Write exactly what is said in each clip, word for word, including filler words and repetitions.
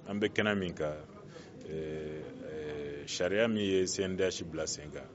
an bɛ kɛnɛ min kan sariya min ye C N D H bila sen kan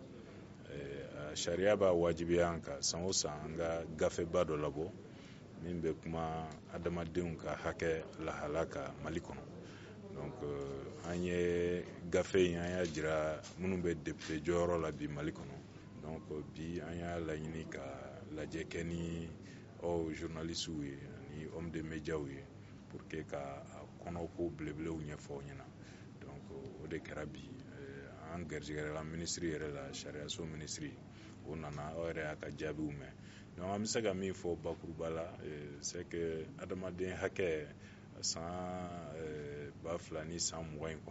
sariya b'a wajibiya an kan san o san an ka gafeba dɔ labɔ min bɛ kuma adamadenw ka hakɛ lahala kan Mali kɔnɔ. Donc an ye gafe in an y'a jira minnu bɛ député jɔyɔrɔ la bi Mali kɔnɔ. Donc bi an y'a laɲini ka lajɛ kɛ ni aw journalistes ye ani hommes de médias ye pour que ka kɔnɔko belebelew ɲɛfɔ ɲɛna. Donc o de kɛra bi an gɛrɛsigɛra ministre yɛrɛ la sariyaso ministre o nana aw yɛrɛ y'a ka jaabiw mɛn. Donc an bɛ se ka min fɔ bakuruba la c'est que adamaden hakɛ san ba fila ni san mugan in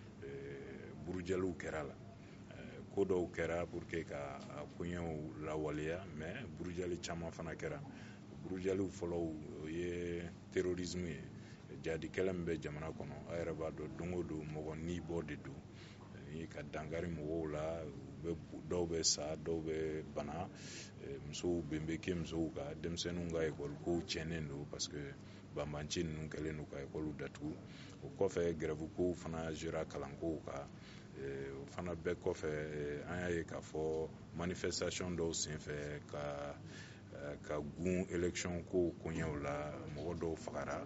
kɔnɔ burujaliw kɛra la. Ko dɔw kɛra pour que ka koɲɛw lawaleya mais burujali caman fana kɛra. Burujaliw fɔlɔw o ye terrorisme ye. Jadi kɛlɛ min bɛ jamana kɔnɔ a yɛrɛ b'a dɔn don o don mɔgɔ ni bɔ de don ka dankari mɔgɔw la dɔw bɛ sa dɔw bɛ bana musow bɛnbeke musow ka denmisɛnninw ka école kow tiɲɛnen don parce que banbanci ninnu kɛlen don ka école datugu. O kɔfɛ grève kow fana jouera kalankow kan. O fana bɛɛ kɔfɛ an y'a ye k'a fɔ manifestation dɔw senfɛ ka ka gun élection kow koɲɛw la mɔgɔ dɔw fagara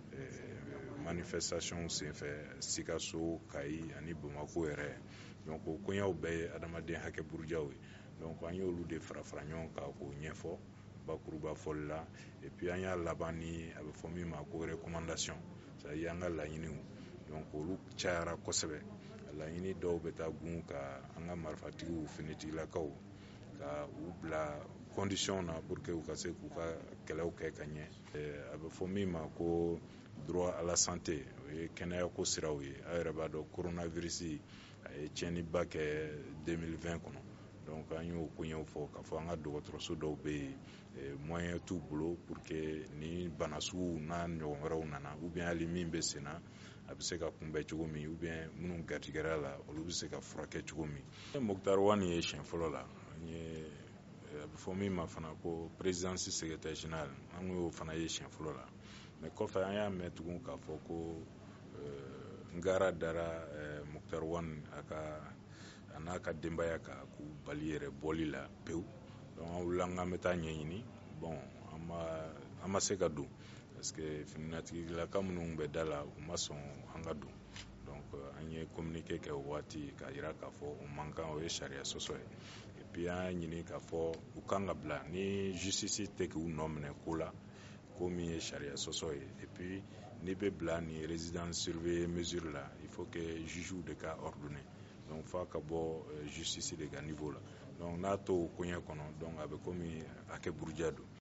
manifestation senfɛ Sikaso, Kayi ani Bamako yɛrɛ. Donc o koɲɛw bɛɛ ye adamaden hakɛ burujaw ye. Donc an y'olu de fara fara ɲɔgɔn kan k'o ɲɛfɔ bakuruba fɔli la et puis an y'a laban ni a bɛ fɔ min ma ko recommandation c'est-à-dire an ka laɲiniw. Donc olu cayara kosɛbɛ. Laɲini dɔw bɛ taa gun ka an ka marifatigiw finitigilakaw ka u bila condition na pour que u ka se k'u ka kɛlɛw kɛ ka ɲɛ. A bɛ fɔ min ma ko droit à la santé o ye kɛnɛyako siraw ye. A yɛrɛ b'a dɔn coronavirus a ye tiɲɛniba kɛ deux mille vingt kɔnɔ. Donc an y'o koɲɛw fɔ k'a fɔ an ka dɔgɔtɔrɔso dɔw bɛ yen moyen t'u bolo pour que ni bana sugu n'a ɲɔgɔn wɛrɛw nana ou bien hali min bɛ sen na a bɛ se ka kunbɛn cogo min ou bien minnu garijɛgɛra la olu bɛ se ka furakɛ cogo min. Mukutari Wani ye siɲɛ fɔlɔ la an ye a bɛ fɔ min ma fana ko présidence secrétaire général an y'o fana ye siɲɛ fɔlɔ la mais kɔfɛ an y'a mɛn tugun k'a fɔ ko n gara dara Mukutari Wani a ka a n'a ka denbaya ka k'u bali yɛrɛ bɔli la pewu. Donc an wulila k'an bɛ taa ɲɛɲini bon an ma an ma se ka don parce que fininatigilaka minnu bɛ da la u ma sɔn an ka don. Donc an ye communiqué kɛ o waati k'a jira k'a fɔ o man kan o ye sariya sɔsɔ ye et puis an y'a ɲini k'a fɔ u kan ka bila ni justice tɛ k'u nɔ minɛ ko la ko min ye sariya sɔsɔ ye et puis n'i bɛ bila ni résidence surveillée mesure la il faut que juge de ka ordonner. Donc f'a ka bɔ justice de ka niveau la. Donc n'a t'o koɲɛ kɔnɔ donc a bɛ komi a kɛ buruja don.